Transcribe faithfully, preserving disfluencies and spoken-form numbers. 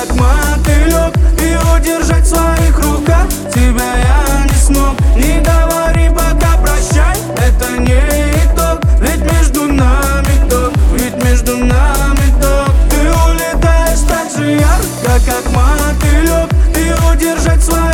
как мотылек, и удержать в своих руках тебя я не смог. Не говори пока прощай, это не итог, ведь между нами ток, ведь между нами ток. Ты улетаешь так же ярко, как мотылек, и удержать в своих